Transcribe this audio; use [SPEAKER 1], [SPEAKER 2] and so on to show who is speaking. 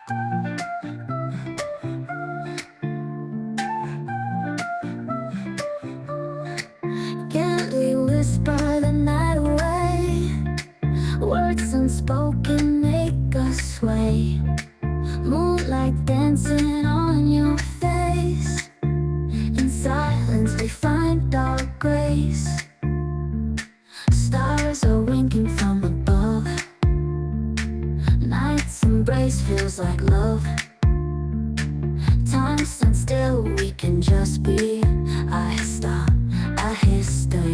[SPEAKER 1] Gently whisper the night away. Words unspoken make us sway. Moonlight dancing on your face. In silence we find our grace. Stars are winking from above. Night's embrace feels like love. Time stands still, we can just be. I stop, I history.